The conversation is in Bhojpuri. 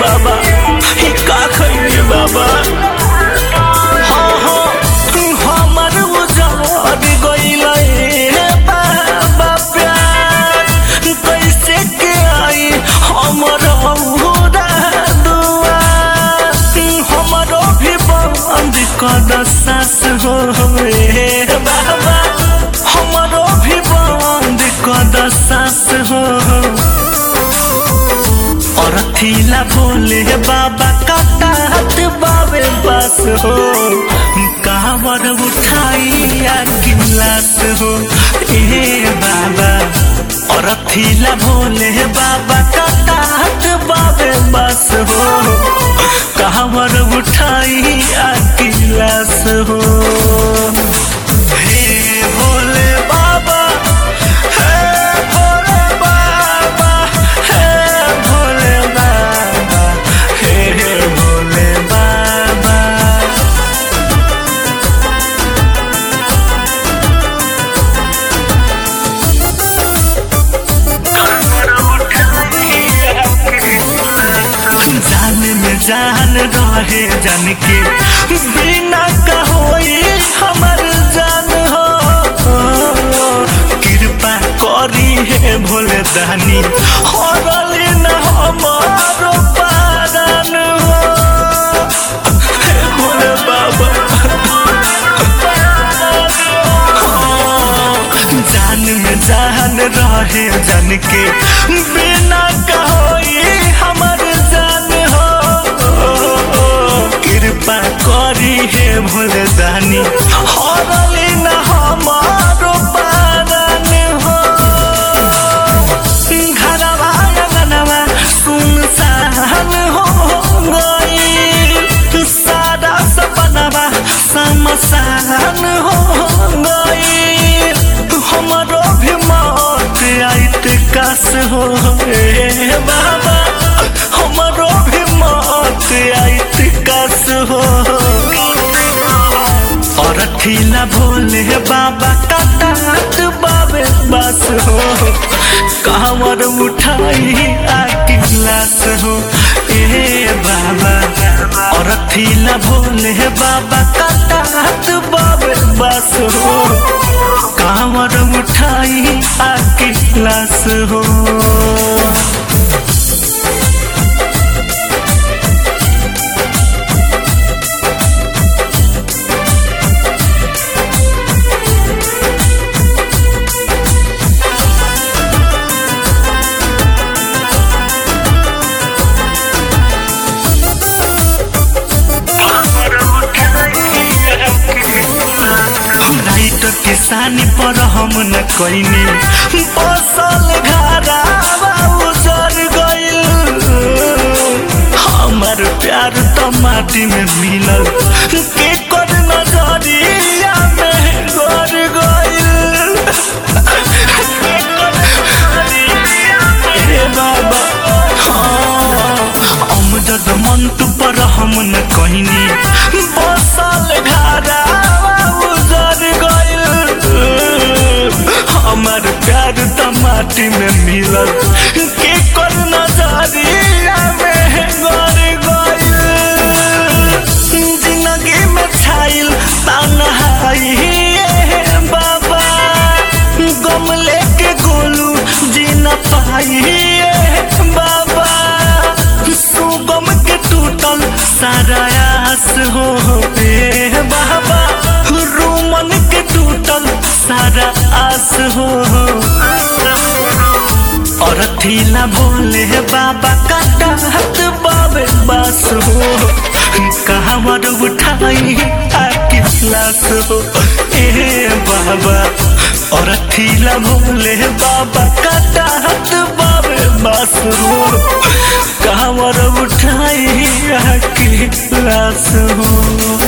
बाबा ही का खइले बाबा हाँ हाँ हमर उजाड़ गइले बाबा प्यार कैसे के आई हमर औरा दुआर हमरो भी बंद कर सास हो बाबा हमरो भी बंद कर सास हो और थीला भोले बाबा कटात बाबे बस हो कावर उठाइया गिलास हो ए बाबा और थीला भोले बाबा कटात बाबे बस हो कावर उठाइया गिलास हो हे भोले बाबा जान रहे जान के बिना कहोई हमर जान हो कृपा करी है भोले दानी हरली न हमारो पारान हो भोले बाबा जान में जान रहे जान के बिना कहोई हमर जान हो कृपा करी है भोले दानी हरली न हमारो पारान हो घरवा अंगनवा सुनसान हो गई सारा सपनवा समसान हो गई हमरो भी मौत आइत कास हो बाबा हमरो भी मौत आइत कास हो और थीला भोले बाबा कटात बाबे बस हो कांवर उठाई आके गिलास हो ए बाबा और थीला भोले बाबा कटात बाबे बस हो कांवर उठाई आके गिलास हो किसानी पर हम न कइनी फसल घरावा उजर गइल हमर प्यार तो माटी में मिलल के कर नजरिया में गड़ गइल हे बाबा अमजद मंटू पर हम न कइनी फसल घरावा उजर गइल हमार प्यार तो माटी में मिलल के कर नजरिया में गड़ गइल जिंदगी में छाइल तन्हाई बाबा गम लेके गोलू जी न पाई बाबा सुगम के टूटल सारा आस हो बाबा रूमन के टूटल सारा आस हो और थीला भोले बाबा कटात बाबे बस हो कांवर उठाई आके गिलास हो ए बाबा और थीला भोले बाबा कटात बाबे बस हो कांवर उठाई आके गिलास हो।